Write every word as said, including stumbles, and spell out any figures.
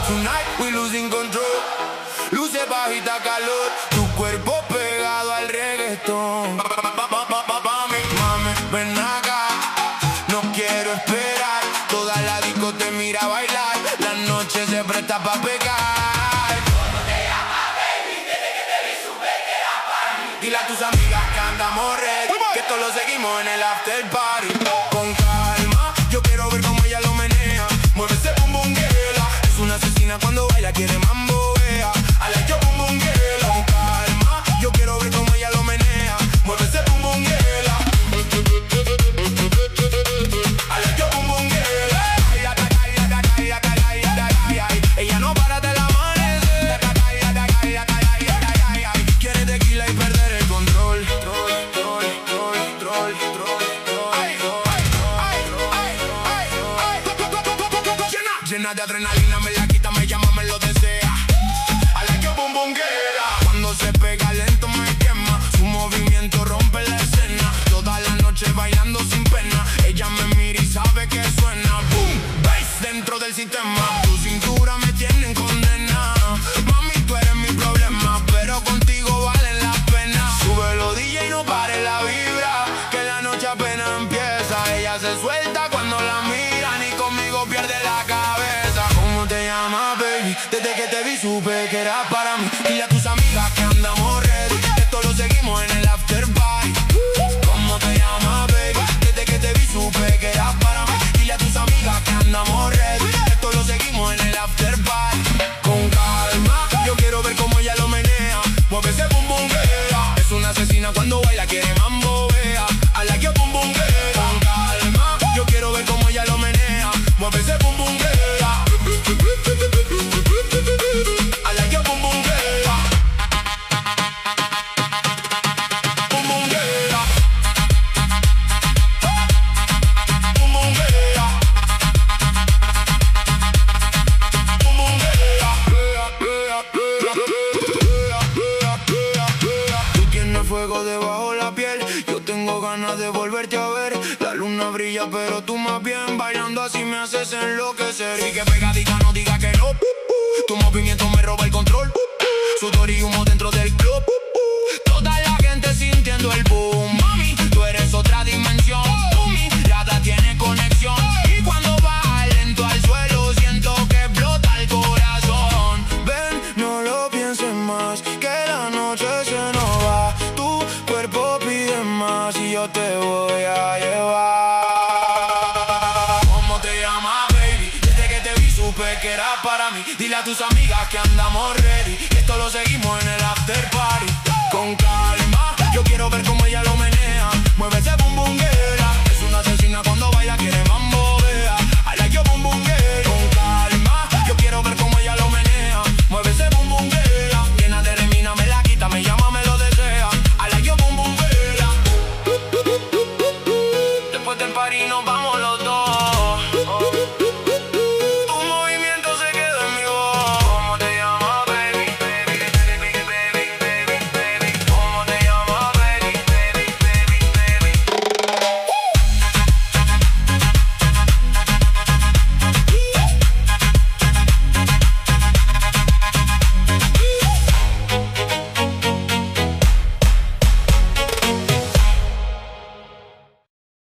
Tonight we losing control. Luce bajita calor, tu cuerpo pegado al reggaetón. Mami, mami, ven acá, no quiero esperar. Toda la disco te mira a bailar, la noche se presta pa' pecar. ¿Cómo te llamas, baby? Desde que te vi supe que era para mí. Dile a tus amigas que andamos ready, que esto lo seguimos en el after party. Con calma, yo quiero ver cómo ella lo menea. Mueve ese bum bum girl. Es una asesina cuando baila, quiere mambo, vea. I like your bum bum girl. Con calma, yo quiero ver cómo ella lo menea. Mueve ese bum bum girl. I like your bum bum girl. Ella no para de la amanecer. Quiere tequila y perder el control. Troll, troll, troll, troll, troll, troll. Llena de adrenalina, me la quita, me llama, me lo desea. I like your bum bum girl. Cuando se pega lento me quema, su movimiento rompe la escena. Toda la noche bailando sin pena, ella me mira y sabe que suena. Boom, bass dentro del sistema. Tu cintura me tiene en condena. Mami, tú eres mi problema, pero contigo vale la pena. Súbelo D J y no pare la vibra, que la noche apenas empieza. Ella se suelta cuando la miran y conmigo pierde la cabeza. ¿Cómo te llamas, baby? Desde que te vi supe que era para mí. Dile a tus amigas que andamos ready, esto lo seguimos en el after party. ¿Cómo te llamas, baby? Desde que te vi supe que era para mí. Dile a tus amigas que andamos ready, esto lo seguimos en el after party. Con calma, yo quiero ver cómo ella lo menea. Mueve ese bum bum girl. Es una asesina cuando baila, quiere mambo, vea. I like your bum bum girl. Con calma, yo quiero ver cómo ella lo menea. Mueve ese bum bum girl. I like your bum bum girl. Bum bum girl. Bum bum girl. Bum bum girl. Tú tienes fuego debajo la piel, yo tengo ganas de volverte a ver. La luna brilla pero tú más bien, bailando así me haces enloquecer. Y que pegadita no diga que no, tu movimiento me roba el control. Sudor y humo dentro del club, toda la gente sintiendo el boom. Mami, tú eres otra dimensión, tu mirada tiene conexión. Y cuando baja lento al suelo siento que explota el corazón. Ven, no lo pienses más, que la noche se nos va. Tu cuerpo pide más y yo te voy a llevar. ¿Cómo te llamas, baby? Desde que te vi supe que era para mí. Dile a tus amigas que andamos ready, que esto lo seguimos en el after party. Con calma, yo quiero ver cómo ella lo menea. Mueve ese bum bum girl. Es una asesina cuando baila, quiere mamá.